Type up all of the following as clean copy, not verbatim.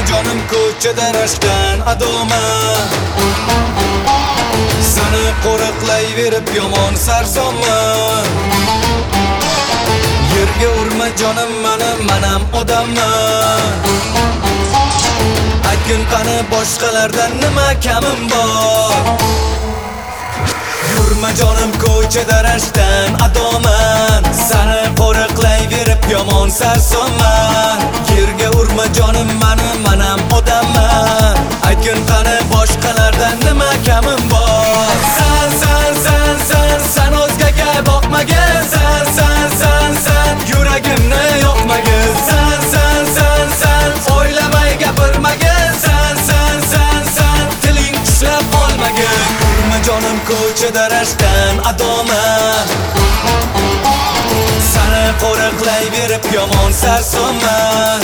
jonim ko'chada rashkdan adoman. Seni qo'riqlayverib yomon sarsonman. Yerga urma jonim manam odamman. Aytgin qani boshqalardan nima kamim bor? Yurma jonim ko'chada rashkdan adoman. Seni qo'riqlayverib yomon sarsonman. Yerga urma jonim manam odamman. Aytgin qani boshqalardan nima kamim bor? Sen o'zgaga boqmagin. Sen yuragimni yoqmagin. Sen o'ylamay gapirmagin. Sen tiling tishlab olmagin. Yurma jonim ko'chada rashkdan adoman. Seni qo'riqlayverib yomon sarsonman.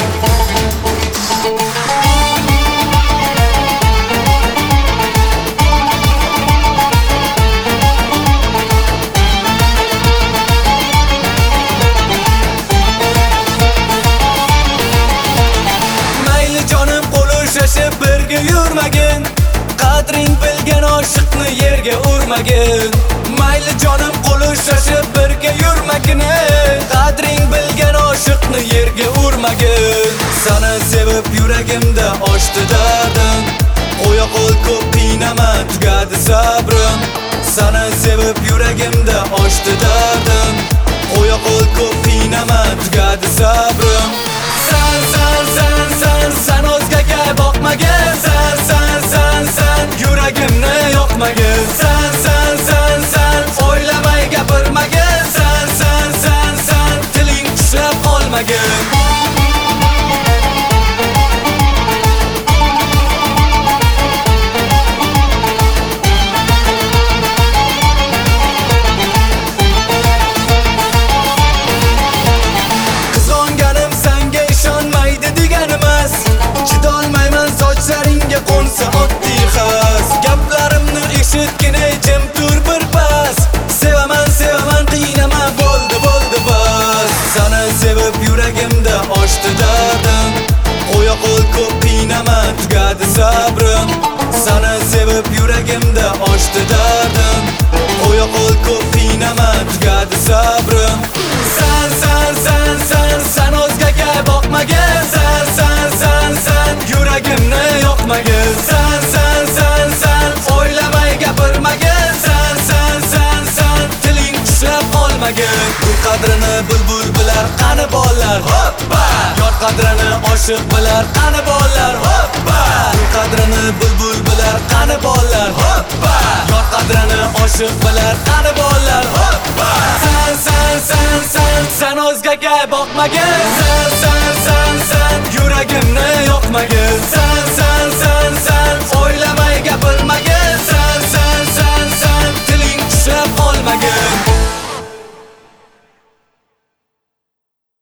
Birga yurmagin, qadring bilgan oshiqni yerga urmagin. Mayli jonim qo'l ushlashib birga yurmagin, qadring bilgan oshiqni yerga urmagin. Seni sevib yuragimda oshdi dardim. Qo'ya qo'l ko'p qiynama, tugadi sabrim. Seni sevib yuragimda oshdi dardim. Qo'ya qo'l ko'p qiynama, tugadi sabrim. Sen o'zgaga boqmagin. Sen yuragimni yoqmagin. Sen o'ylamay gapirmagin. Sen tiling tishlab olmagin. Qo'nsa oddiy xas, gaplarimni eshitgin, jim tur birpas. Sevaman qiynama, bo'ldi bas. Seni sevib yuragimda oshdi dardim. Qo'ya qo'l ko'p qiynama, tugadi sabrim. Seni sevib yuragimda oshdi dardim. Qo'ya qo'l ko'p qiynama, tugadi sabrim. Sen o'zgaga boqmagin. Sen yuragimni yoqmagin. Sen o'ylamay gapirmagin. Sen tiling tishlab olmagin. Gul qadrini bulbul bilar, qani bollar hoppa. Yor qadrini oshiq bilar, qani bollar hoppa. Gul qadrini bulbul bilar, qani bollar hoppa. Yor qadrini oshiq bilar, qani bollar hoppa. Sen o'zgaga boqmagin. Sen yuragimni yoqmagin.